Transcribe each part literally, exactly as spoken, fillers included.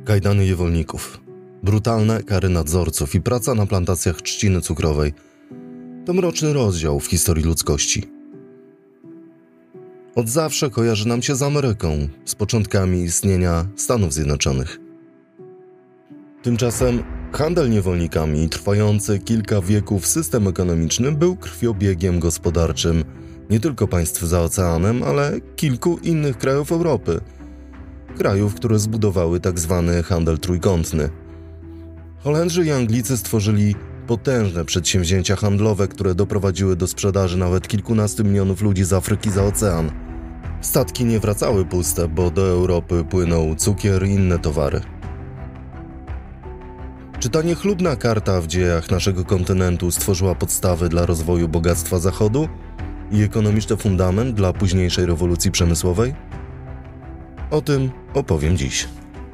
kajdany niewolników, brutalne kary nadzorców i praca na plantacjach trzciny cukrowej to mroczny rozdział w historii ludzkości. Od zawsze kojarzy nam się z Ameryką, z początkami istnienia Stanów Zjednoczonych. Tymczasem handel niewolnikami i trwający kilka wieków system ekonomiczny był krwiobiegiem gospodarczym nie tylko państw za oceanem, ale kilku innych krajów Europy. Krajów, które zbudowały tzw. handel trójkątny. Holendrzy i Anglicy stworzyli potężne przedsięwzięcia handlowe, które doprowadziły do sprzedaży nawet kilkunastu milionów ludzi z Afryki za ocean. Statki nie wracały puste, bo do Europy płynął cukier i inne towary. Czy ta niechlubna karta w dziejach naszego kontynentu stworzyła podstawy dla rozwoju bogactwa Zachodu i ekonomiczny fundament dla późniejszej rewolucji przemysłowej? O tym opowiem dziś.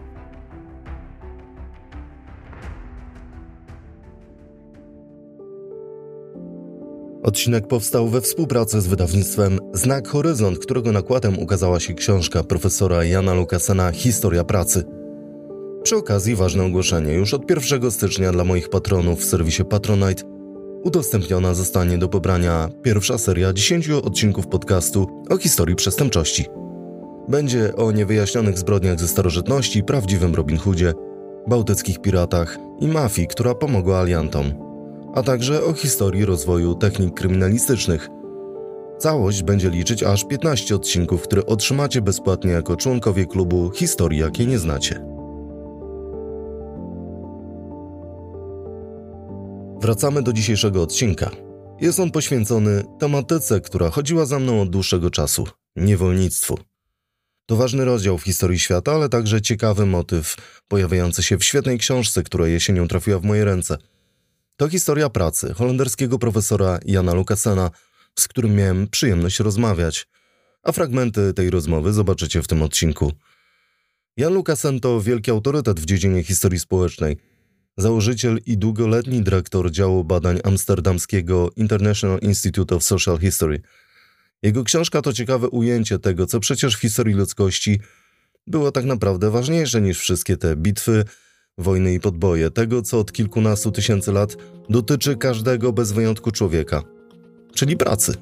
Odcinek powstał we współpracy z wydawnictwem Znak Horyzont, którego nakładem ukazała się książka profesora Jana Lukasena Historia pracy. Przy okazji ważne ogłoszenie. Już od pierwszego stycznia dla moich patronów w serwisie Patronite udostępniona zostanie do pobrania pierwsza seria dziesięciu odcinków podcastu o historii przestępczości. Będzie o niewyjaśnionych zbrodniach ze starożytności, prawdziwym Robin Hoodzie, bałtyckich piratach i mafii, która pomogła aliantom, a także o historii rozwoju technik kryminalistycznych. Całość będzie liczyć aż piętnaście odcinków, które otrzymacie bezpłatnie jako członkowie klubu Historii, jakiej nie znacie. Wracamy do dzisiejszego odcinka. Jest on poświęcony tematyce, która chodziła za mną od dłuższego czasu – niewolnictwu. To ważny rozdział w historii świata, ale także ciekawy motyw pojawiający się w świetnej książce, która jesienią trafiła w moje ręce. To historia pracy holenderskiego profesora Jana Lukasena, z którym miałem przyjemność rozmawiać, a fragmenty tej rozmowy zobaczycie w tym odcinku. Jan Lukasen to wielki autorytet w dziedzinie historii społecznej, założyciel i długoletni dyrektor działu badań amsterdamskiego International Institute of Social History. Jego książka to ciekawe ujęcie tego, co przecież w historii ludzkości było tak naprawdę ważniejsze niż wszystkie te bitwy, wojny i podboje, tego, co od kilkunastu tysięcy lat dotyczy każdego bez wyjątku człowieka, czyli pracy.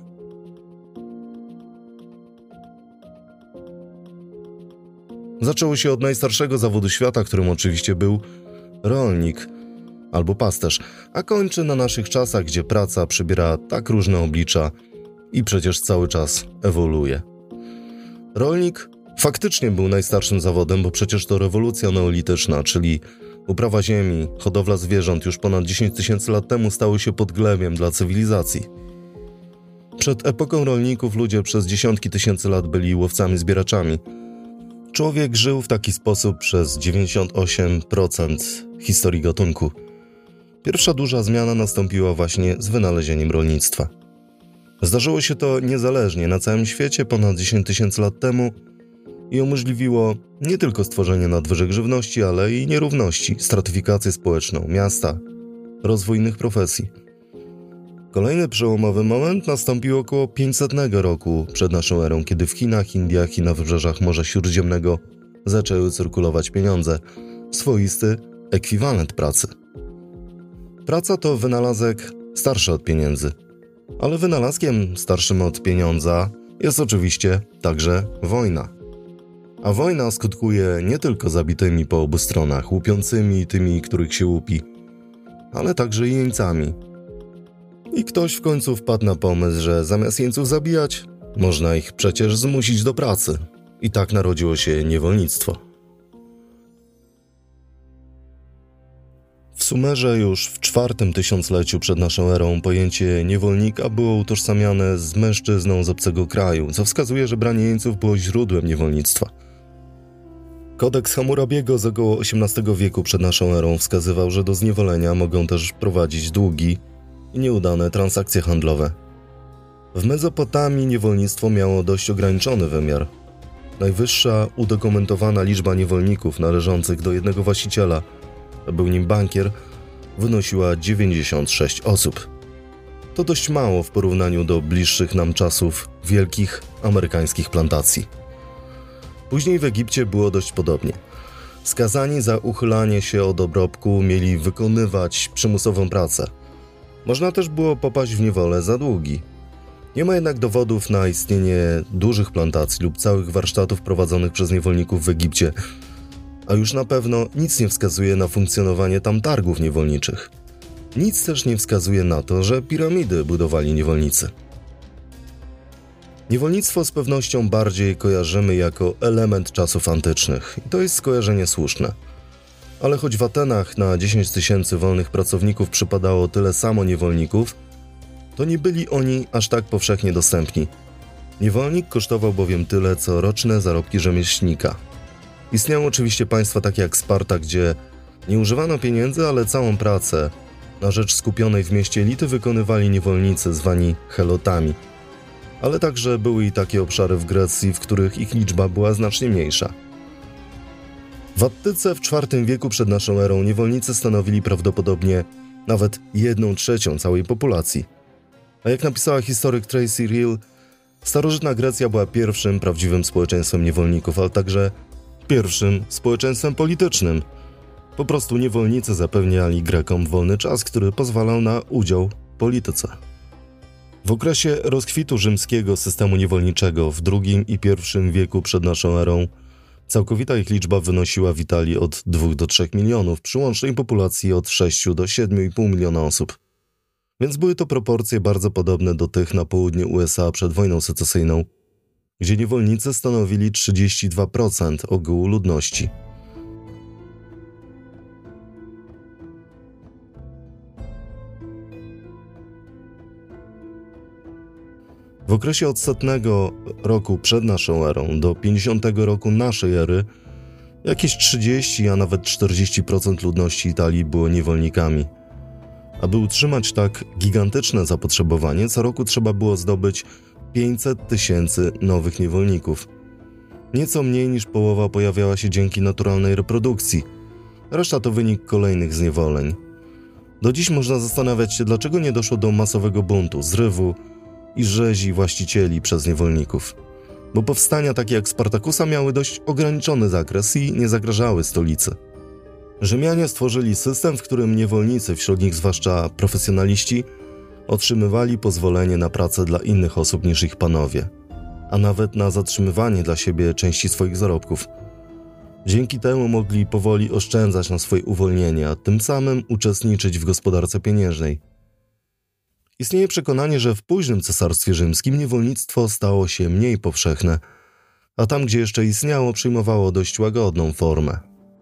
Zaczęło się od najstarszego zawodu świata, którym oczywiście był rolnik albo pasterz, a kończy na naszych czasach, gdzie praca przybiera tak różne oblicza i przecież cały czas ewoluuje. Rolnik faktycznie był najstarszym zawodem, bo przecież to rewolucja neolityczna, czyli uprawa ziemi, hodowla zwierząt już ponad dziesięć tysięcy lat temu stały się podglebiem dla cywilizacji. Przed epoką rolników ludzie przez dziesiątki tysięcy lat byli łowcami-zbieraczami. Człowiek żył w taki sposób przez dziewięćdziesiąt osiem procent historii gatunku. Pierwsza duża zmiana nastąpiła właśnie z wynalezieniem rolnictwa. Zdarzyło się to niezależnie na całym świecie ponad dziesięć tysięcy lat temu i umożliwiło nie tylko stworzenie nadwyżek żywności, ale i nierówności, stratyfikację społeczną, miasta, rozwój innych profesji. Kolejny przełomowy moment nastąpił około pięćsetnego roku przed naszą erą, kiedy w Chinach, Indiach i na wybrzeżach Morza Śródziemnego zaczęły cyrkulować pieniądze, swoisty ekwiwalent pracy. Praca to wynalazek starszy od pieniędzy, ale wynalazkiem starszym od pieniądza jest oczywiście także wojna. A wojna skutkuje nie tylko zabitymi po obu stronach, łupiącymi tymi, których się łupi, ale także i jeńcami. I ktoś w końcu wpadł na pomysł, że zamiast jeńców zabijać, można ich przecież zmusić do pracy. I tak narodziło się niewolnictwo. W Sumerze już w czwartym tysiącleciu przed naszą erą pojęcie niewolnika było utożsamiane z mężczyzną z obcego kraju, co wskazuje, że branie jeńców było źródłem niewolnictwa. Kodeks Hammurabiego z około osiemnastego wieku przed naszą erą wskazywał, że do zniewolenia mogą też prowadzić długi i nieudane transakcje handlowe. W Mezopotamii niewolnictwo miało dość ograniczony wymiar. Najwyższa udokumentowana liczba niewolników należących do jednego właściciela, a był nim bankier, wynosiła dziewięćdziesiąt sześć osób. To dość mało w porównaniu do bliższych nam czasów wielkich amerykańskich plantacji. Później w Egipcie było dość podobnie. Skazani za uchylanie się od obrobku mieli wykonywać przymusową pracę. Można też było popaść w niewolę za długi. Nie ma jednak dowodów na istnienie dużych plantacji lub całych warsztatów prowadzonych przez niewolników w Egipcie, a już na pewno nic nie wskazuje na funkcjonowanie tam targów niewolniczych. Nic też nie wskazuje na to, że piramidy budowali niewolnicy. Niewolnictwo z pewnością bardziej kojarzymy jako element czasów antycznych i to jest skojarzenie słuszne. Ale choć w Atenach na dziesięć tysięcy wolnych pracowników przypadało tyle samo niewolników, to nie byli oni aż tak powszechnie dostępni. Niewolnik kosztował bowiem tyle, co roczne zarobki rzemieślnika. Istniały oczywiście państwa takie jak Sparta, gdzie nie używano pieniędzy, ale całą pracę na rzecz skupionej w mieście elity wykonywali niewolnicy zwani helotami. Ale także były i takie obszary w Grecji, w których ich liczba była znacznie mniejsza. W Attyce w czwartym wieku przed naszą erą niewolnicy stanowili prawdopodobnie nawet jedną trzecią całej populacji. A jak napisała historyk Tracy Real, starożytna Grecja była pierwszym prawdziwym społeczeństwem niewolników, ale także pierwszym społeczeństwem politycznym. Po prostu niewolnicy zapewniali Grekom wolny czas, który pozwalał na udział w polityce. W okresie rozkwitu rzymskiego systemu niewolniczego w drugim i pierwszym wieku przed naszą erą całkowita ich liczba wynosiła w Italii od dwóch do trzech milionów, przy łącznej populacji od sześciu do siedmiu i pół miliona osób. Więc były to proporcje bardzo podobne do tych na południu U S A przed wojną secesyjną, gdzie niewolnicy stanowili trzydzieści dwa procent ogółu ludności. W okresie od setnego roku przed naszą erą do pięćdziesiątego roku naszej ery jakieś trzydzieści, a nawet czterdzieści procent ludności Italii było niewolnikami. Aby utrzymać tak gigantyczne zapotrzebowanie, co roku trzeba było zdobyć pięćset tysięcy nowych niewolników. Nieco mniej niż połowa pojawiała się dzięki naturalnej reprodukcji. Reszta to wynik kolejnych zniewoleń. Do dziś można zastanawiać się, dlaczego nie doszło do masowego buntu, zrywu i rzezi właścicieli przez niewolników. Bo powstania takie jak Spartakusa miały dość ograniczony zakres i nie zagrażały stolicy. Rzymianie stworzyli system, w którym niewolnicy, wśród nich zwłaszcza profesjonaliści, otrzymywali pozwolenie na pracę dla innych osób niż ich panowie, a nawet na zatrzymywanie dla siebie części swoich zarobków. Dzięki temu mogli powoli oszczędzać na swoje uwolnienie, a tym samym uczestniczyć w gospodarce pieniężnej. Istnieje przekonanie, że w późnym Cesarstwie Rzymskim niewolnictwo stało się mniej powszechne, a tam, gdzie jeszcze istniało, przyjmowało dość łagodną formę.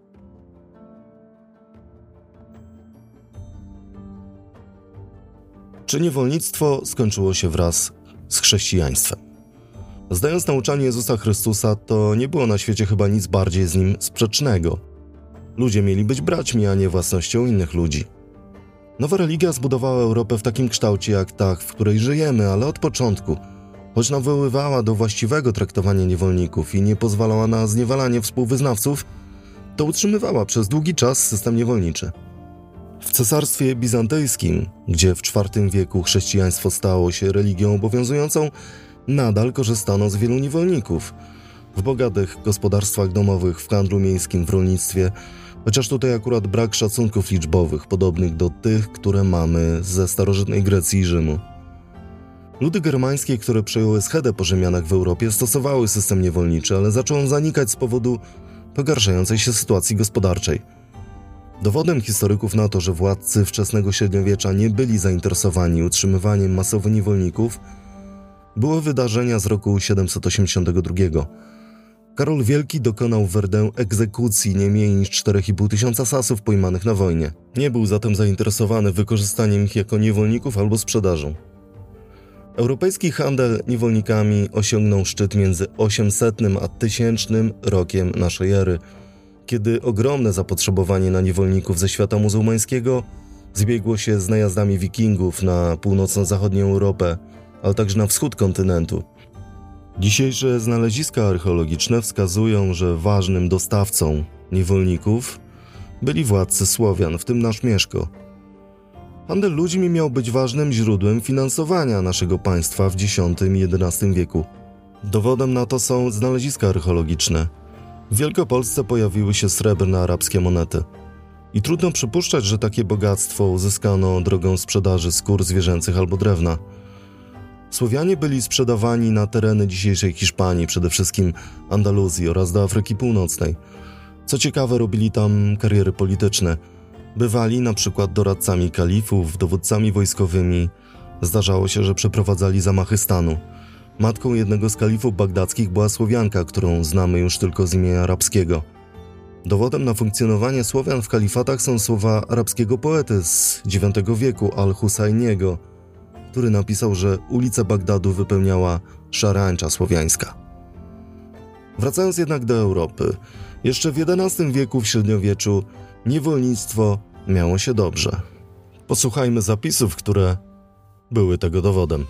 Czy niewolnictwo skończyło się wraz z chrześcijaństwem? Zdając nauczanie Jezusa Chrystusa, to nie było na świecie chyba nic bardziej z nim sprzecznego. Ludzie mieli być braćmi, a nie własnością innych ludzi. Nowa religia zbudowała Europę w takim kształcie jak ta, w której żyjemy, ale od początku, choć nawoływała do właściwego traktowania niewolników i nie pozwalała na zniewalanie współwyznawców, to utrzymywała przez długi czas system niewolniczy. W Cesarstwie Bizantyjskim, gdzie w czwartym wieku chrześcijaństwo stało się religią obowiązującą, nadal korzystano z wielu niewolników. W bogatych gospodarstwach domowych, w handlu miejskim, w rolnictwie, chociaż tutaj akurat brak szacunków liczbowych, podobnych do tych, które mamy ze starożytnej Grecji i Rzymu. Ludy germańskie, które przejęły schedę po Rzymianach w Europie, stosowały system niewolniczy, ale zaczął on zanikać z powodu pogarszającej się sytuacji gospodarczej. Dowodem historyków na to, że władcy wczesnego średniowiecza nie byli zainteresowani utrzymywaniem masowo niewolników, były wydarzenia z roku siedemset osiemdziesiątego drugiego. Karol Wielki dokonał w Verdun egzekucji nie mniej niż cztery i pół tysiąca Sasów pojmanych na wojnie. Nie był zatem zainteresowany wykorzystaniem ich jako niewolników albo sprzedażą. Europejski handel niewolnikami osiągnął szczyt między osiemsetnym a tysięcznym rokiem naszej ery, kiedy ogromne zapotrzebowanie na niewolników ze świata muzułmańskiego zbiegło się z najazdami wikingów na północno-zachodnią Europę, ale także na wschód kontynentu. Dzisiejsze znaleziska archeologiczne wskazują, że ważnym dostawcą niewolników byli władcy Słowian, w tym nasz Mieszko. Handel ludźmi miał być ważnym źródłem finansowania naszego państwa w dziesiątym i jedenastym wieku. Dowodem na to są znaleziska archeologiczne. W Wielkopolsce pojawiły się srebrne arabskie monety. I trudno przypuszczać, że takie bogactwo uzyskano drogą sprzedaży skór zwierzęcych albo drewna. Słowianie byli sprzedawani na tereny dzisiejszej Hiszpanii, przede wszystkim Andaluzji oraz do Afryki Północnej. Co ciekawe, robili tam kariery polityczne. Bywali na przykład doradcami kalifów, dowódcami wojskowymi. Zdarzało się, że przeprowadzali zamachy stanu. Matką jednego z kalifów bagdadzkich była Słowianka, którą znamy już tylko z imienia arabskiego. Dowodem na funkcjonowanie Słowian w kalifatach są słowa arabskiego poety z dziewiątego wieku Al-Husajniego, który napisał, że ulice Bagdadu wypełniała szarańcza słowiańska. Wracając jednak do Europy, jeszcze w jedenastym wieku w średniowieczu niewolnictwo miało się dobrze. Posłuchajmy zapisów, które były tego dowodem.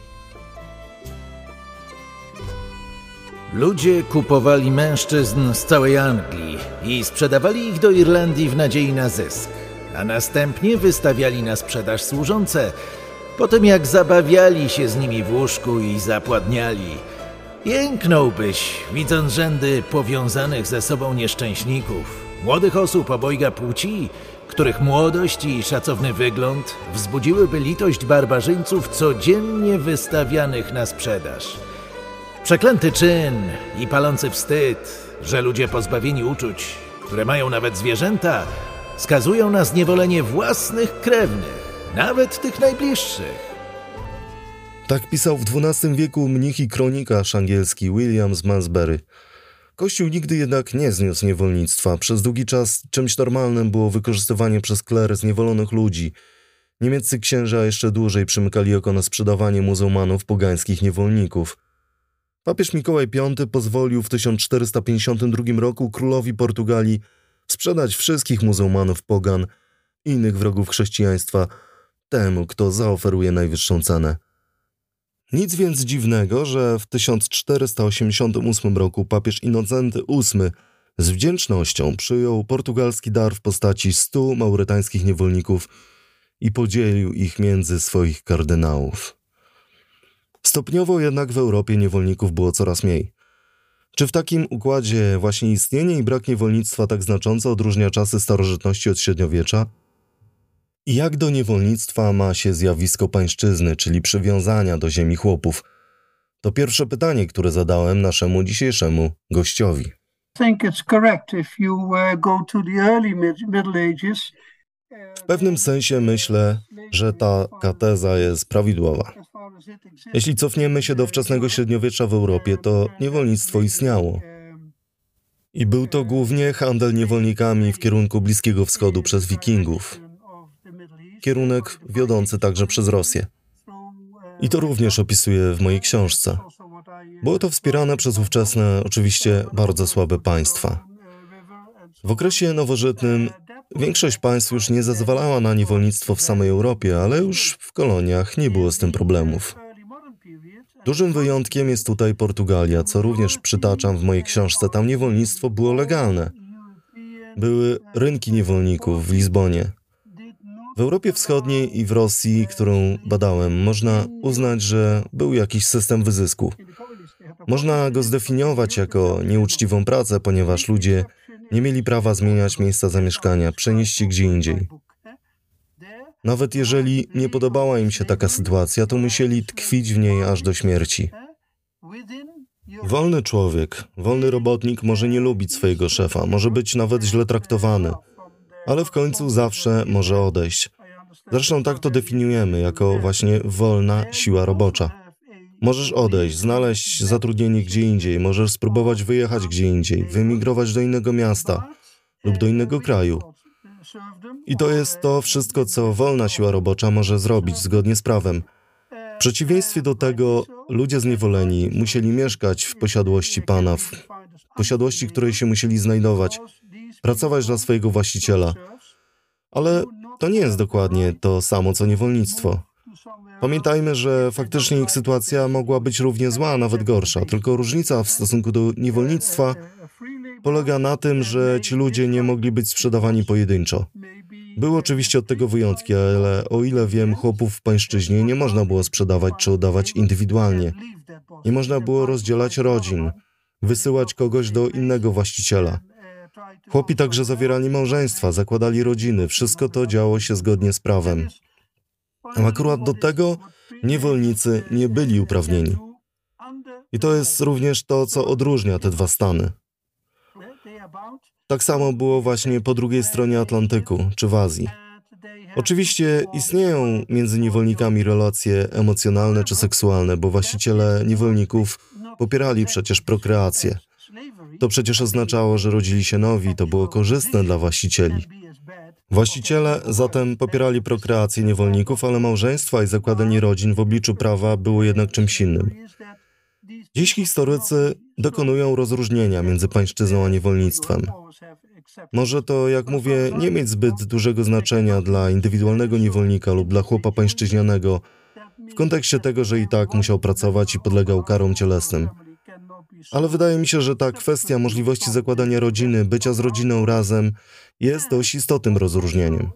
Ludzie kupowali mężczyzn z całej Anglii i sprzedawali ich do Irlandii w nadziei na zysk, a następnie wystawiali na sprzedaż służące, po tym jak zabawiali się z nimi w łóżku i zapładniali. Jęknąłbyś, widząc rzędy powiązanych ze sobą nieszczęśników, młodych osób obojga płci, których młodość i szacowny wygląd wzbudziłyby litość barbarzyńców codziennie wystawianych na sprzedaż. Przeklęty czyn i palący wstyd, że ludzie pozbawieni uczuć, które mają nawet zwierzęta, skazują na zniewolenie własnych krewnych, nawet tych najbliższych. Tak pisał w dwunastym wieku mnich i kronikarz angielski William z Malmesbury. Kościół nigdy jednak nie zniósł niewolnictwa. Przez długi czas czymś normalnym było wykorzystywanie przez kler zniewolonych ludzi. Niemieccy księża jeszcze dłużej przymykali oko na sprzedawanie muzułmanów pogańskich niewolników. Papież Mikołaj Piąty pozwolił w tysiąc czterysta pięćdziesiątym drugim roku królowi Portugalii sprzedać wszystkich muzułmanów pogan i innych wrogów chrześcijaństwa temu, kto zaoferuje najwyższą cenę. Nic więc dziwnego, że w tysiąc czterysta osiemdziesiątym ósmym roku papież Innocenty ósmy z wdzięcznością przyjął portugalski dar w postaci stu maurytańskich niewolników i podzielił ich między swoich kardynałów. Stopniowo jednak w Europie niewolników było coraz mniej. Czy w takim układzie właśnie istnienie i brak niewolnictwa tak znacząco odróżnia czasy starożytności od średniowiecza? I jak do niewolnictwa ma się zjawisko pańszczyzny, czyli przywiązania do ziemi chłopów? To pierwsze pytanie, które zadałem naszemu dzisiejszemu gościowi. W pewnym sensie myślę, że ta teza jest prawidłowa. Jeśli cofniemy się do wczesnego średniowiecza w Europie, to niewolnictwo istniało. I był to głównie handel niewolnikami w kierunku Bliskiego Wschodu przez Wikingów. Kierunek wiodący także przez Rosję. I to również opisuję w mojej książce. Było to wspierane przez ówczesne, oczywiście bardzo słabe państwa. W okresie nowożytnym większość państw już nie zezwalała na niewolnictwo w samej Europie, ale już w koloniach nie było z tym problemów. Dużym wyjątkiem jest tutaj Portugalia, co również przytaczam w mojej książce. Tam niewolnictwo było legalne. Były rynki niewolników w Lizbonie. W Europie Wschodniej i w Rosji, którą badałem, można uznać, że był jakiś system wyzysku. Można go zdefiniować jako nieuczciwą pracę, ponieważ ludzie nie mieli prawa zmieniać miejsca zamieszkania, przenieść się gdzie indziej. Nawet jeżeli nie podobała im się taka sytuacja, to musieli tkwić w niej aż do śmierci. Wolny człowiek, wolny robotnik może nie lubić swojego szefa, może być nawet źle traktowany, ale w końcu zawsze może odejść. Zresztą tak to definiujemy, jako właśnie wolna siła robocza. Możesz odejść, znaleźć zatrudnienie gdzie indziej, możesz spróbować wyjechać gdzie indziej, wyemigrować do innego miasta lub do innego kraju. I to jest to wszystko, co wolna siła robocza może zrobić zgodnie z prawem. W przeciwieństwie do tego ludzie zniewoleni musieli mieszkać w posiadłości pana, w posiadłości, której się musieli znajdować, pracować dla swojego właściciela. Ale to nie jest dokładnie to samo, co niewolnictwo. Pamiętajmy, że faktycznie ich sytuacja mogła być równie zła, a nawet gorsza, tylko różnica w stosunku do niewolnictwa polega na tym, że ci ludzie nie mogli być sprzedawani pojedynczo. Były oczywiście od tego wyjątki, ale o ile wiem, chłopów w pańszczyźnie nie można było sprzedawać czy oddawać indywidualnie. Nie można było rozdzielać rodzin, wysyłać kogoś do innego właściciela. Chłopi także zawierali małżeństwa, zakładali rodziny, wszystko to działo się zgodnie z prawem. A akurat do tego niewolnicy nie byli uprawnieni. I to jest również to, co odróżnia te dwa stany. Tak samo było właśnie po drugiej stronie Atlantyku, czy w Azji. Oczywiście istnieją między niewolnikami relacje emocjonalne czy seksualne, bo właściciele niewolników popierali przecież prokreację. To przecież oznaczało, że rodzili się nowi, to było korzystne dla właścicieli. Właściciele zatem popierali prokreację niewolników, ale małżeństwa i zakładanie rodzin w obliczu prawa było jednak czymś innym. Dziś historycy dokonują rozróżnienia między pańszczyzną a niewolnictwem. Może to, jak mówię, nie mieć zbyt dużego znaczenia dla indywidualnego niewolnika lub dla chłopa pańszczyźnianego, w kontekście tego, że i tak musiał pracować i podlegał karom cielesnym. Ale wydaje mi się, że ta kwestia możliwości zakładania rodziny, bycia z rodziną razem, jest dość istotnym rozróżnieniem.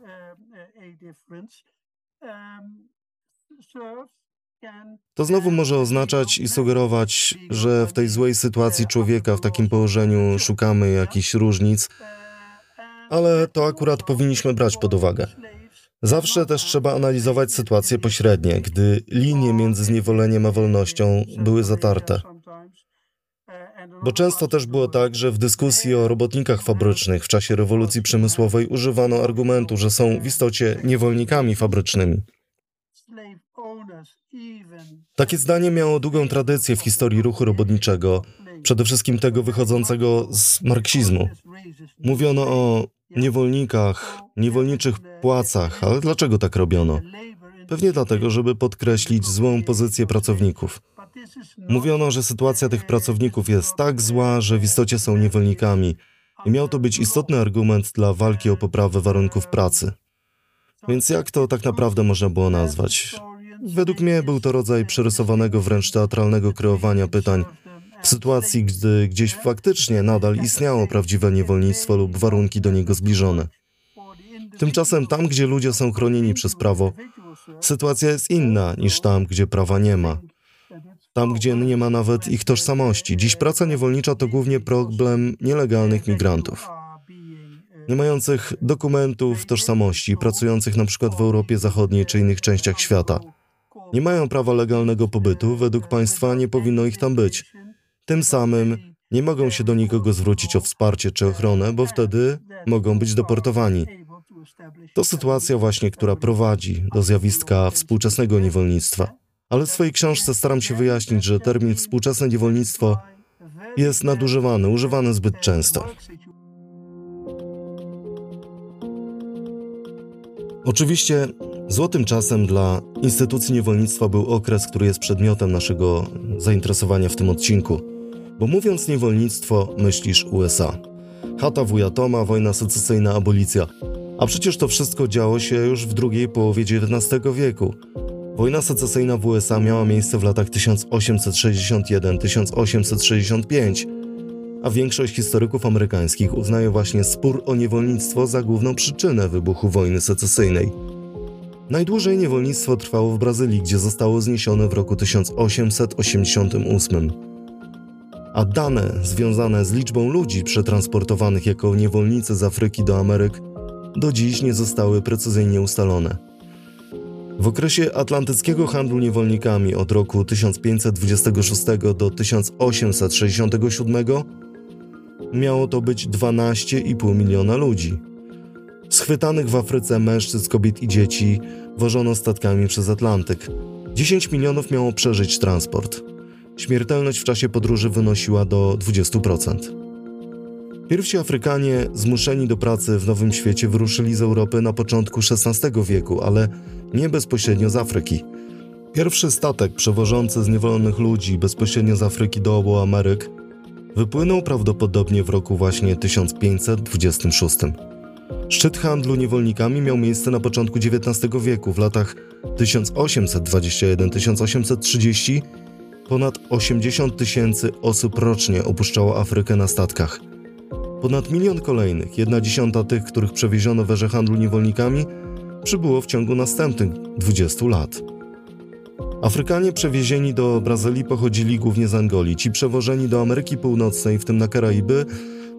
To znowu może oznaczać i sugerować, że w tej złej sytuacji człowieka w takim położeniu szukamy jakichś różnic, ale to akurat powinniśmy brać pod uwagę. Zawsze też trzeba analizować sytuacje pośrednie, gdy linie między zniewoleniem a wolnością były zatarte. Bo często też było tak, że w dyskusji o robotnikach fabrycznych w czasie rewolucji przemysłowej używano argumentu, że są w istocie niewolnikami fabrycznymi. Takie zdanie miało długą tradycję w historii ruchu robotniczego, przede wszystkim tego wychodzącego z marksizmu. Mówiono o niewolnikach, niewolniczych płacach, ale dlaczego tak robiono? Pewnie dlatego, żeby podkreślić złą pozycję pracowników. Mówiono, że sytuacja tych pracowników jest tak zła, że w istocie są niewolnikami i miał to być istotny argument dla walki o poprawę warunków pracy. Więc jak to tak naprawdę można było nazwać? Według mnie był to rodzaj przerysowanego, wręcz teatralnego kreowania pytań w sytuacji, gdy gdzieś faktycznie nadal istniało prawdziwe niewolnictwo lub warunki do niego zbliżone. Tymczasem tam, gdzie ludzie są chronieni przez prawo, sytuacja jest inna niż tam, gdzie prawa nie ma. Tam, gdzie nie ma nawet ich tożsamości. Dziś praca niewolnicza to głównie problem nielegalnych migrantów, nie mających dokumentów tożsamości, pracujących na przykład w Europie Zachodniej czy innych częściach świata. Nie mają prawa legalnego pobytu, według państwa nie powinno ich tam być. Tym samym nie mogą się do nikogo zwrócić o wsparcie czy ochronę, bo wtedy mogą być deportowani. To sytuacja właśnie, która prowadzi do zjawiska współczesnego niewolnictwa. Ale w swojej książce staram się wyjaśnić, że termin współczesne niewolnictwo jest nadużywany, używany zbyt często. Oczywiście złotym czasem dla instytucji niewolnictwa był okres, który jest przedmiotem naszego zainteresowania w tym odcinku. Bo mówiąc niewolnictwo, myślisz U S A. Chata wuja Toma, wojna secesyjna, abolicja. A przecież to wszystko działo się już w drugiej połowie dziewiętnastego wieku. Wojna secesyjna w U S A miała miejsce w latach tysiąc osiemset sześćdziesiąt jeden do tysiąc osiemset sześćdziesiąt pięć, a większość historyków amerykańskich uznaje właśnie spór o niewolnictwo za główną przyczynę wybuchu wojny secesyjnej. Najdłużej niewolnictwo trwało w Brazylii, gdzie zostało zniesione w roku tysiąc osiemset osiemdziesiątym ósmym. A dane związane z liczbą ludzi przetransportowanych jako niewolnicy z Afryki do Ameryk do dziś nie zostały precyzyjnie ustalone. W okresie atlantyckiego handlu niewolnikami od roku tysiąc pięćset dwudziestego szóstego do tysiąc osiemset sześćdziesiątego siódmego miało to być dwanaście i pół miliona ludzi. Schwytanych w Afryce mężczyzn, kobiet i dzieci wożono statkami przez Atlantyk. dziesięć milionów miało przeżyć transport. Śmiertelność w czasie podróży wynosiła do dwudziestu procent. Pierwsi Afrykanie zmuszeni do pracy w Nowym Świecie wyruszyli z Europy na początku szesnastego wieku, ale nie bezpośrednio z Afryki. Pierwszy statek przewożący zniewolonych ludzi bezpośrednio z Afryki do obu Ameryk wypłynął prawdopodobnie w roku właśnie tysiąc pięćset dwudziestym szóstym. Szczyt handlu niewolnikami miał miejsce na początku dziewiętnastego wieku. W latach tysiąc osiemset dwudziestym pierwszym do tysiąc osiemset trzydziestego ponad osiemdziesiąt tysięcy osób rocznie opuszczało Afrykę na statkach. Ponad milion kolejnych, jedna dziesiąta tych, których przewieziono w erze handlu niewolnikami, przybyło w ciągu następnych dwudziestu lat. Afrykanie przewiezieni do Brazylii pochodzili głównie z Angolii. Ci przewożeni do Ameryki Północnej, w tym na Karaiby,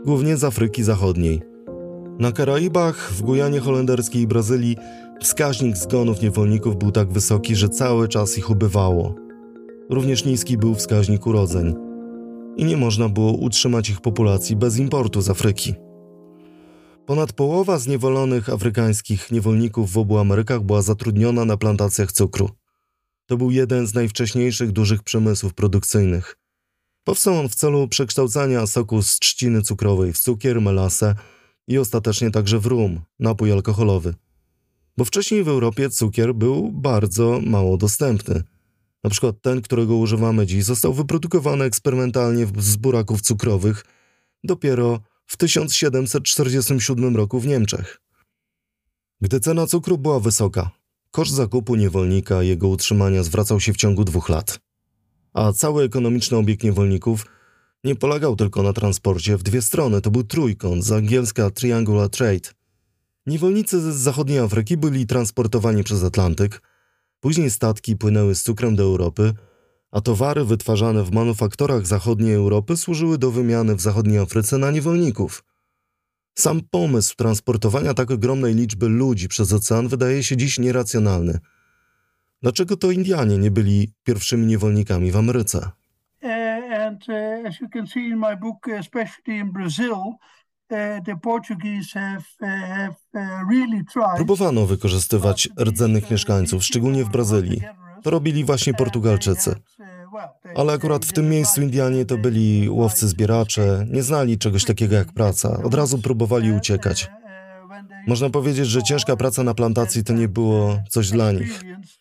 głównie z Afryki Zachodniej. Na Karaibach, w Gujanie Holenderskiej i Brazylii wskaźnik zgonów niewolników był tak wysoki, że cały czas ich ubywało. Również niski był wskaźnik urodzeń i nie można było utrzymać ich populacji bez importu z Afryki. Ponad połowa zniewolonych afrykańskich niewolników w obu Amerykach była zatrudniona na plantacjach cukru. To był jeden z najwcześniejszych dużych przemysłów produkcyjnych. Powstał on w celu przekształcania soku z trzciny cukrowej w cukier, melasę i ostatecznie także w rum, napój alkoholowy. Bo wcześniej w Europie cukier był bardzo mało dostępny. Na przykład ten, którego używamy dziś, został wyprodukowany eksperymentalnie z buraków cukrowych dopiero w tysiąc siedemset czterdziestym siódmym roku w Niemczech. Gdy cena cukru była wysoka, koszt zakupu niewolnika i jego utrzymania zwracał się w ciągu dwóch lat. A cały ekonomiczny obieg niewolników nie polegał tylko na transporcie w dwie strony, to był trójkąt, z angielska triangular trade. Niewolnicy z zachodniej Afryki byli transportowani przez Atlantyk, później statki płynęły z cukrem do Europy, a towary wytwarzane w manufaktorach zachodniej Europy służyły do wymiany w zachodniej Afryce na niewolników. Sam pomysł transportowania tak ogromnej liczby ludzi przez ocean wydaje się dziś nieracjonalny. Dlaczego to Indianie nie byli pierwszymi niewolnikami w Ameryce? And uh, as you can see in my book, especially in Brazil, uh, the Portuguese have, uh, have uh, really tried. Próbowano wykorzystywać rdzennych mieszkańców, szczególnie w Brazylii. To robili właśnie Portugalczycy. Ale akurat w tym miejscu Indianie to byli łowcy-zbieracze, nie znali czegoś takiego jak praca, od razu próbowali uciekać. Można powiedzieć, że ciężka praca na plantacji to nie było coś dla nich.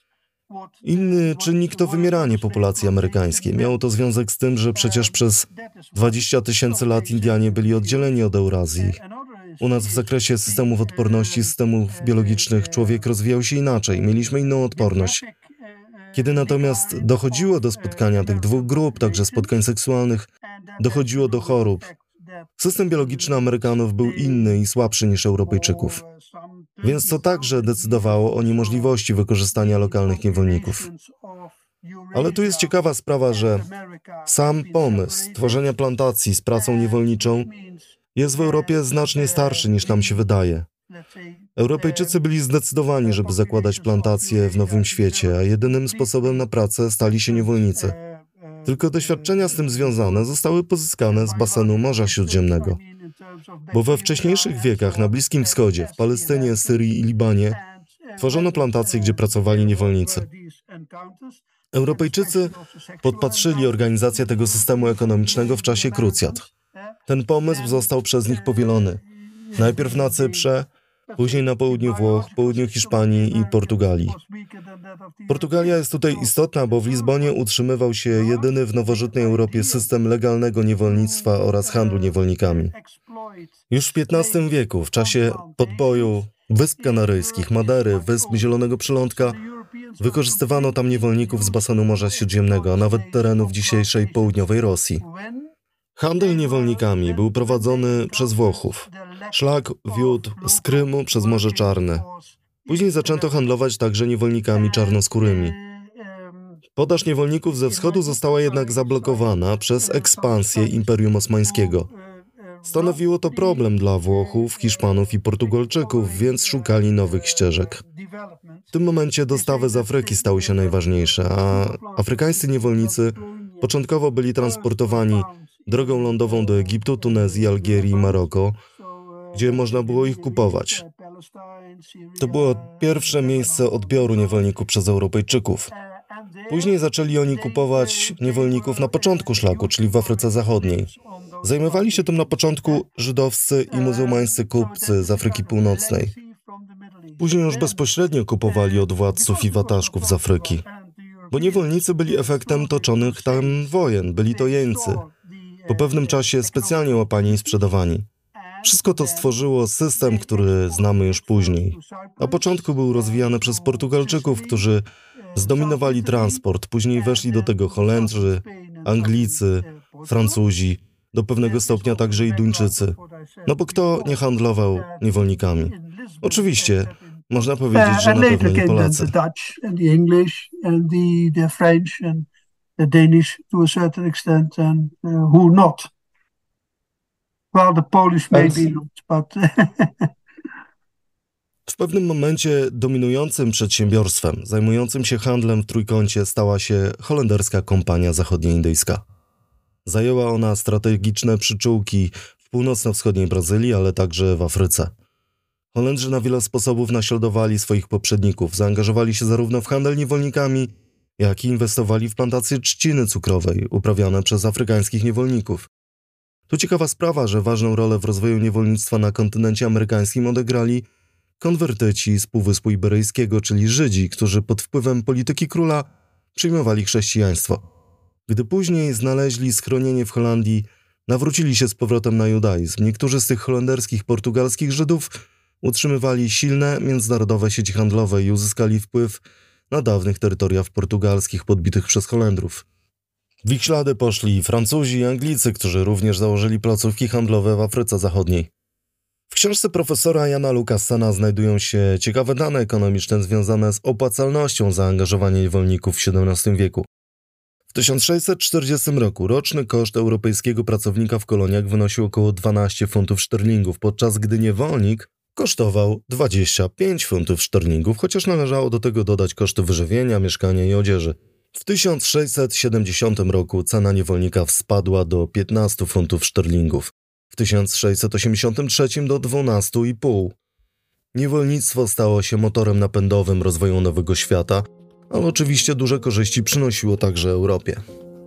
Inny czynnik to wymieranie populacji amerykańskiej. Miało to związek z tym, że przecież przez dwadzieścia tysięcy lat Indianie byli oddzieleni od Eurazji. U nas w zakresie systemów odporności, systemów biologicznych człowiek rozwijał się inaczej, mieliśmy inną odporność. Kiedy natomiast dochodziło do spotkania tych dwóch grup, także spotkań seksualnych, dochodziło do chorób. System biologiczny Amerykanów był inny i słabszy niż Europejczyków. Więc to także decydowało o niemożliwości wykorzystania lokalnych niewolników. Ale tu jest ciekawa sprawa, że sam pomysł tworzenia plantacji z pracą niewolniczą jest w Europie znacznie starszy niż nam się wydaje. Europejczycy byli zdecydowani, żeby zakładać plantacje w Nowym Świecie, a jedynym sposobem na pracę stali się niewolnicy. Tylko doświadczenia z tym związane zostały pozyskane z basenu Morza Śródziemnego. Bo we wcześniejszych wiekach na Bliskim Wschodzie, w Palestynie, Syrii i Libanie tworzono plantacje, gdzie pracowali niewolnicy. Europejczycy podpatrzyli organizację tego systemu ekonomicznego w czasie krucjat. Ten pomysł został przez nich powielony. Najpierw na Cyprze, później na południu Włoch, południu Hiszpanii i Portugalii. Portugalia jest tutaj istotna, bo w Lizbonie utrzymywał się jedyny w nowożytnej Europie system legalnego niewolnictwa oraz handlu niewolnikami. Już w piętnastym wieku, w czasie podboju Wysp Kanaryjskich, Madery, Wysp Zielonego Przylądka, wykorzystywano tam niewolników z basenu Morza Śródziemnego, a nawet terenów dzisiejszej południowej Rosji. Handel niewolnikami był prowadzony przez Włochów. Szlak wiódł z Krymu przez Morze Czarne. Później zaczęto handlować także niewolnikami czarnoskórymi. Podaż niewolników ze wschodu została jednak zablokowana przez ekspansję Imperium Osmańskiego. Stanowiło to problem dla Włochów, Hiszpanów i Portugalczyków, więc szukali nowych ścieżek. W tym momencie dostawy z Afryki stały się najważniejsze, a afrykańscy niewolnicy początkowo byli transportowani drogą lądową do Egiptu, Tunezji, Algierii i Maroko, gdzie można było ich kupować. To było pierwsze miejsce odbioru niewolników przez Europejczyków. Później zaczęli oni kupować niewolników na początku szlaku, czyli w Afryce Zachodniej. Zajmowali się tym na początku żydowscy i muzułmańscy kupcy z Afryki Północnej. Później już bezpośrednio kupowali od władców i wataszków z Afryki. Bo niewolnicy byli efektem toczonych tam wojen, byli to jeńcy. Po pewnym czasie specjalnie łapani i sprzedawani. Wszystko to stworzyło system, który znamy już później. Na początku był rozwijany przez Portugalczyków, którzy zdominowali transport. Później weszli do tego Holendrzy, Anglicy, Francuzi, do pewnego stopnia także i Duńczycy. No bo kto nie handlował niewolnikami? Oczywiście, można powiedzieć, że na pewno nie Polacy. The Danish to a certain extent, and uh, who not. Well, the Polish maybe And- not, but W pewnym momencie dominującym przedsiębiorstwem zajmującym się handlem w Trójkącie stała się holenderska kompania zachodnioindyjska. Zajęła ona strategiczne przyczółki w północno-wschodniej Brazylii, ale także w Afryce. Holendrzy na wiele sposobów naśladowali swoich poprzedników, zaangażowali się zarówno w handel niewolnikami, jak i inwestowali w plantacje trzciny cukrowej uprawiane przez afrykańskich niewolników. Tu ciekawa sprawa, że ważną rolę w rozwoju niewolnictwa na kontynencie amerykańskim odegrali konwertyci z Półwyspu Iberyjskiego, czyli Żydzi, którzy pod wpływem polityki króla przyjmowali chrześcijaństwo. Gdy później znaleźli schronienie w Holandii, nawrócili się z powrotem na judaizm. Niektórzy z tych holenderskich, portugalskich Żydów utrzymywali silne międzynarodowe sieci handlowe i uzyskali wpływ na dawnych terytoriach portugalskich podbitych przez Holendrów. W ich ślady poszli Francuzi i Anglicy, którzy również założyli placówki handlowe w Afryce Zachodniej. W książce profesora Jana Lucassena znajdują się ciekawe dane ekonomiczne związane z opłacalnością zaangażowania niewolników w siedemnastym wieku. W tysiąc sześćset czterdziestym roku roczny koszt europejskiego pracownika w koloniach wynosił około dwanaście funtów szterlingów, podczas gdy niewolnik kosztował dwadzieścia pięć funtów szterlingów, chociaż należało do tego dodać koszty wyżywienia, mieszkania i odzieży. W tysiąc sześćset siedemdziesiątym roku cena niewolnika spadła do piętnastu funtów szterlingów. W tysiąc sześćset osiemdziesiątym trzecim do dwunastu i pół. Niewolnictwo stało się motorem napędowym rozwoju nowego świata, ale oczywiście duże korzyści przynosiło także Europie.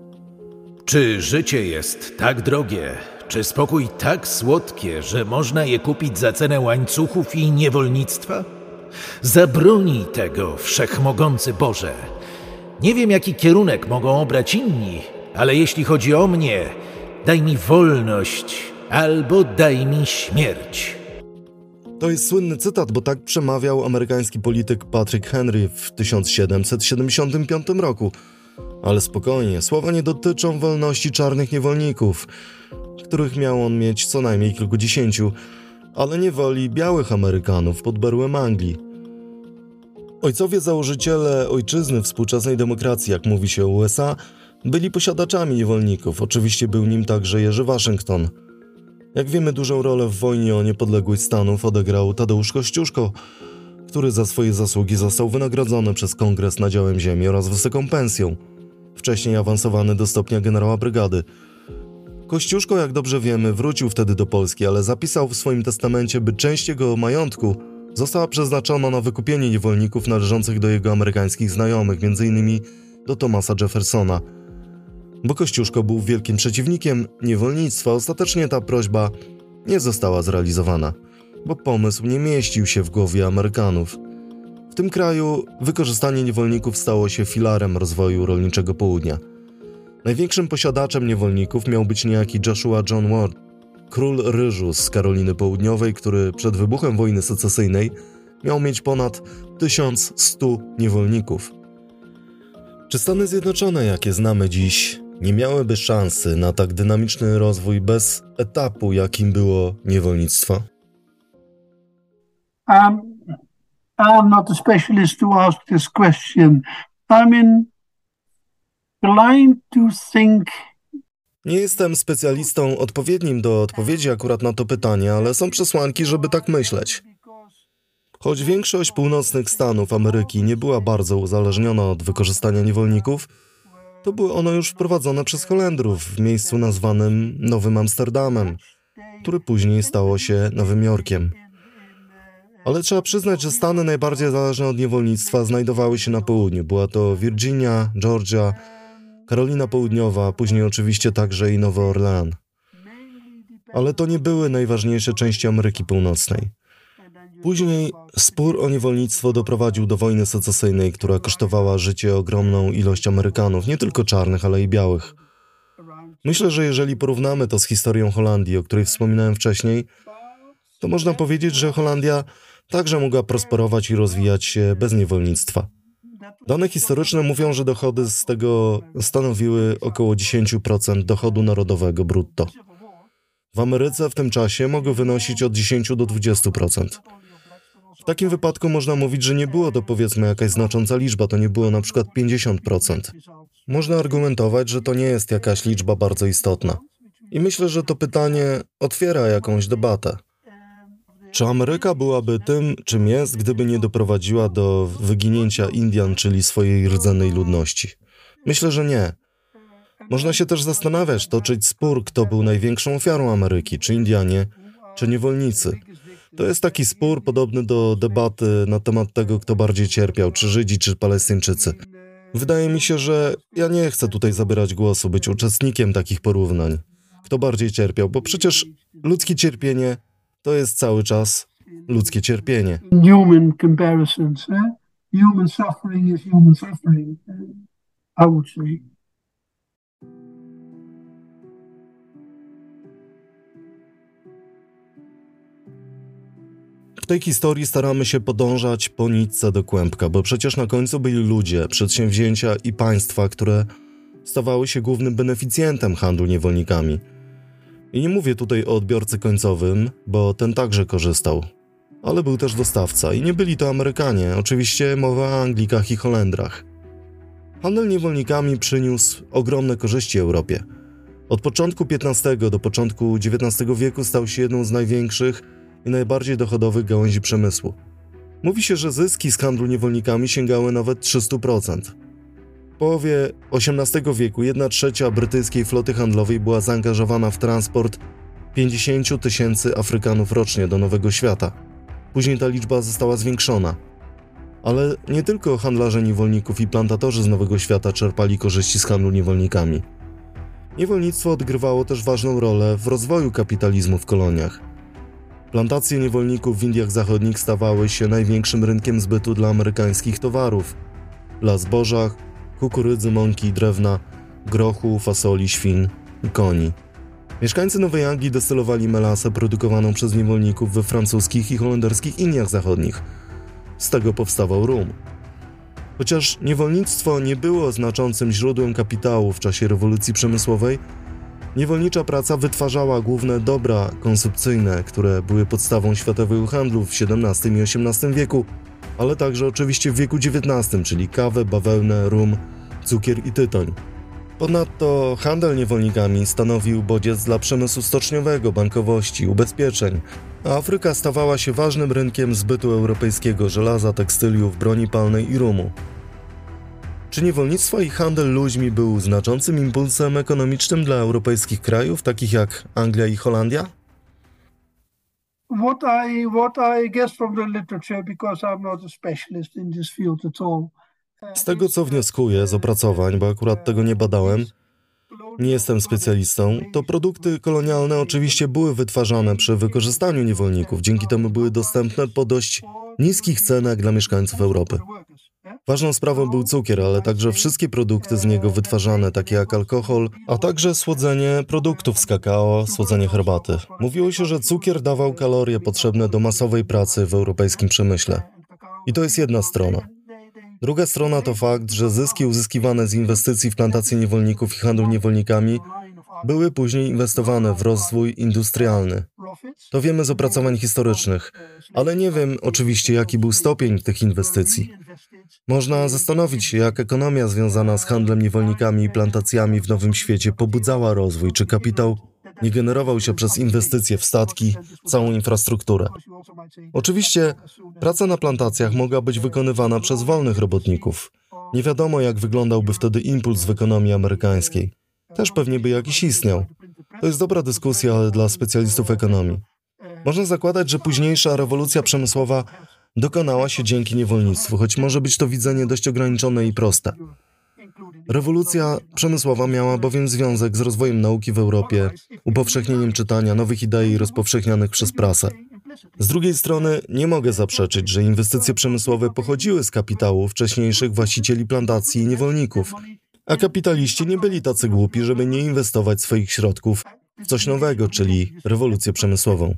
Czy życie jest tak drogie, czy spokój tak słodkie, że można je kupić za cenę łańcuchów i niewolnictwa? Zabronij tego, wszechmogący Boże. Nie wiem, jaki kierunek mogą obrać inni, ale jeśli chodzi o mnie, daj mi wolność albo daj mi śmierć. To jest słynny cytat, bo tak przemawiał amerykański polityk Patrick Henry w tysiąc siedemset siedemdziesiątym piątym roku. Ale spokojnie, słowa nie dotyczą wolności czarnych niewolników, których miał on mieć co najmniej kilkudziesięciu, ale niewoli białych Amerykanów pod berłem Anglii. Ojcowie założyciele ojczyzny współczesnej demokracji, jak mówi się o U S A, byli posiadaczami niewolników. Oczywiście był nim także Jerzy Waszyngton. Jak wiemy, dużą rolę w wojnie o niepodległość Stanów odegrał Tadeusz Kościuszko, który za swoje zasługi został wynagrodzony przez Kongres nadziałem ziemi oraz wysoką pensją, wcześniej awansowany do stopnia generała brygady. Kościuszko, jak dobrze wiemy, wrócił wtedy do Polski, ale zapisał w swoim testamencie, by część jego majątku została przeznaczona na wykupienie niewolników należących do jego amerykańskich znajomych, między innymi do Thomasa Jeffersona. Bo Kościuszko był wielkim przeciwnikiem niewolnictwa, ostatecznie ta prośba nie została zrealizowana, bo pomysł nie mieścił się w głowie Amerykanów. W tym kraju wykorzystanie niewolników stało się filarem rozwoju rolniczego południa. Największym posiadaczem niewolników miał być niejaki Joshua John Ward, król ryżu z Karoliny Południowej, który przed wybuchem wojny secesyjnej miał mieć ponad tysiąc stu niewolników. Czy Stany Zjednoczone, jakie znamy dziś, nie miałyby szansy na tak dynamiczny rozwój bez etapu, jakim było niewolnictwo? Um, I'm not a specialist to ask this question. I'm inclined to think. Nie jestem specjalistą odpowiednim do odpowiedzi akurat na to pytanie, ale są przesłanki, żeby tak myśleć. Choć większość północnych stanów Ameryki nie była bardzo uzależniona od wykorzystania niewolników, to były one już wprowadzone przez Holendrów w miejscu nazwanym Nowym Amsterdamem, który później stało się Nowym Jorkiem. Ale trzeba przyznać, że stany najbardziej zależne od niewolnictwa znajdowały się na południu. Była to Virginia, Georgia, Karolina Południowa, później oczywiście także i Nowy Orlean. Ale to nie były najważniejsze części Ameryki Północnej. Później spór o niewolnictwo doprowadził do wojny secesyjnej, która kosztowała życie ogromną ilość Amerykanów, nie tylko czarnych, ale i białych. Myślę, że jeżeli porównamy to z historią Holandii, o której wspominałem wcześniej, to można powiedzieć, że Holandia także mogła prosperować i rozwijać się bez niewolnictwa. Dane historyczne mówią, że dochody z tego stanowiły około dziesięć procent dochodu narodowego brutto. W Ameryce w tym czasie mogły wynosić od dziesięć do dwudziestu procent. W takim wypadku można mówić, że nie było to powiedzmy jakaś znacząca liczba, to nie było na przykład pięćdziesiąt procent. Można argumentować, że to nie jest jakaś liczba bardzo istotna. I myślę, że to pytanie otwiera jakąś debatę. Czy Ameryka byłaby tym, czym jest, gdyby nie doprowadziła do wyginięcia Indian, czyli swojej rdzennej ludności? Myślę, że nie. Można się też zastanawiać, toczyć spór, kto był największą ofiarą Ameryki, czy Indianie, czy niewolnicy. To jest taki spór podobny do debaty na temat tego, kto bardziej cierpiał, czy Żydzi, czy Palestyńczycy. Wydaje mi się, że ja nie chcę tutaj zabierać głosu, być uczestnikiem takich porównań. Kto bardziej cierpiał, bo przecież ludzkie cierpienie to jest cały czas ludzkie cierpienie. Human comparisons, eh? Human suffering is human suffering, I would say. W tej historii staramy się podążać po nitce do kłębka, bo przecież na końcu byli ludzie, przedsięwzięcia i państwa, które stawały się głównym beneficjentem handlu niewolnikami. I nie mówię tutaj o odbiorcy końcowym, bo ten także korzystał. Ale był też dostawca i nie byli to Amerykanie, oczywiście mowa o Anglikach i Holendrach. Handel niewolnikami przyniósł ogromne korzyści Europie. Od początku piętnastego do początku dziewiętnastego wieku stał się jedną z największych i najbardziej dochodowych gałęzi przemysłu. Mówi się, że zyski z handlu niewolnikami sięgały nawet trzysta procent. W połowie osiemnastego wieku jedna trzecia brytyjskiej floty handlowej była zaangażowana w transport pięćdziesięciu tysięcy Afrykanów rocznie do Nowego Świata. Później ta liczba została zwiększona. Ale nie tylko handlarze niewolników i plantatorzy z Nowego Świata czerpali korzyści z handlu niewolnikami. Niewolnictwo odgrywało też ważną rolę w rozwoju kapitalizmu w koloniach. Plantacje niewolników w Indiach Zachodnich stawały się największym rynkiem zbytu dla amerykańskich towarów. Dla zboża, kukurydzy, mąki, drewna, grochu, fasoli, świn i koni. Mieszkańcy Nowej Anglii destylowali melasę produkowaną przez niewolników we francuskich i holenderskich Indiach Zachodnich. Z tego powstawał rum. Chociaż niewolnictwo nie było znaczącym źródłem kapitału w czasie rewolucji przemysłowej, niewolnicza praca wytwarzała główne dobra konsumpcyjne, które były podstawą światowego handlu w siedemnastym i osiemnastym wieku, ale także oczywiście w wieku dziewiętnastym, czyli kawę, bawełnę, rum, cukier i tytoń. Ponadto handel niewolnikami stanowił bodziec dla przemysłu stoczniowego, bankowości, ubezpieczeń, a Afryka stawała się ważnym rynkiem zbytu europejskiego żelaza, tekstyliów, broni palnej i rumu. Czy niewolnictwo i handel ludźmi był znaczącym impulsem ekonomicznym dla europejskich krajów, takich jak Anglia i Holandia? What I what I guess from the literature, because I'm not a specialist in this field at all. Z tego, co wnioskuję z opracowań, bo akurat tego nie badałem, nie jestem specjalistą, to produkty kolonialne oczywiście były wytwarzane przy wykorzystaniu niewolników, dzięki temu były dostępne po dość niskich cenach dla mieszkańców Europy. Ważną sprawą był cukier, ale także wszystkie produkty z niego wytwarzane, takie jak alkohol, a także słodzenie produktów z kakao, słodzenie herbaty. Mówiło się, że cukier dawał kalorie potrzebne do masowej pracy w europejskim przemyśle. I to jest jedna strona. Druga strona to fakt, że zyski uzyskiwane z inwestycji w plantacje niewolników i handlu niewolnikami były później inwestowane w rozwój industrialny. To wiemy z opracowań historycznych, ale nie wiem oczywiście, jaki był stopień tych inwestycji. Można zastanowić się, jak ekonomia związana z handlem niewolnikami i plantacjami w Nowym Świecie pobudzała rozwój, czy kapitał nie generował się przez inwestycje w statki, całą infrastrukturę. Oczywiście praca na plantacjach mogła być wykonywana przez wolnych robotników. Nie wiadomo, jak wyglądałby wtedy impuls w ekonomii amerykańskiej. Też pewnie by jakiś istniał. To jest dobra dyskusja, ale dla specjalistów ekonomii. Można zakładać, że późniejsza rewolucja przemysłowa dokonała się dzięki niewolnictwu, choć może być to widzenie dość ograniczone i proste. Rewolucja przemysłowa miała bowiem związek z rozwojem nauki w Europie, upowszechnieniem czytania, nowych idei rozpowszechnianych przez prasę. Z drugiej strony nie mogę zaprzeczyć, że inwestycje przemysłowe pochodziły z kapitału wcześniejszych właścicieli plantacji i niewolników, a kapitaliści nie byli tacy głupi, żeby nie inwestować swoich środków w coś nowego, czyli rewolucję przemysłową.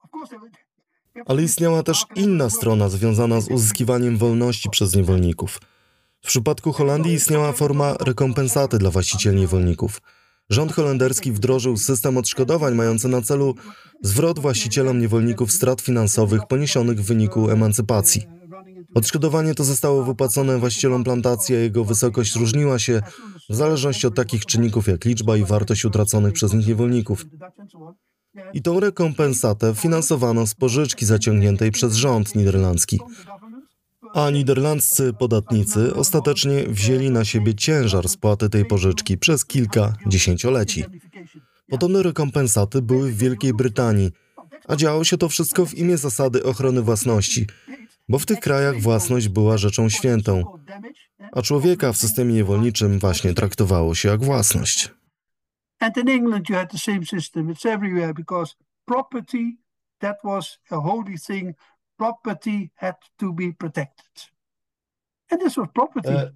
Ale istniała też inna strona związana z uzyskiwaniem wolności przez niewolników. W przypadku Holandii istniała forma rekompensaty dla właścicieli niewolników. Rząd holenderski wdrożył system odszkodowań mający na celu zwrot właścicielom niewolników strat finansowych poniesionych w wyniku emancypacji. Odszkodowanie to zostało wypłacone właścicielom plantacji, a jego wysokość różniła się w zależności od takich czynników jak liczba i wartość utraconych przez nich niewolników. I tą rekompensatę finansowano z pożyczki zaciągniętej przez rząd niderlandzki. A niderlandzcy podatnicy ostatecznie wzięli na siebie ciężar spłaty tej pożyczki przez kilka dziesięcioleci. Podobne rekompensaty były w Wielkiej Brytanii, a działo się to wszystko w imię zasady ochrony własności, bo w tych krajach własność była rzeczą świętą, a człowieka w systemie niewolniczym właśnie traktowało się jak własność. And in England you had the same system. It's everywhere because property, that was a holy thing. Property had to be protected. And this was property. E...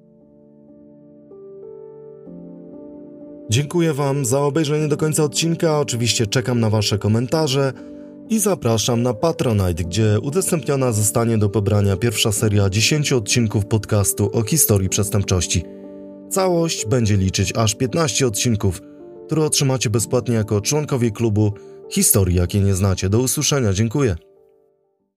Dziękuję Wam za obejrzenie do końca odcinka. Oczywiście czekam na Wasze komentarze i zapraszam na Patronite, gdzie udostępniona zostanie do pobrania pierwsza seria dziesięciu odcinków podcastu o historii przestępczości. Całość będzie liczyć aż piętnaście odcinków, które otrzymacie bezpłatnie jako członkowie klubu Historii, jakie nie znacie. Do usłyszenia. Dziękuję.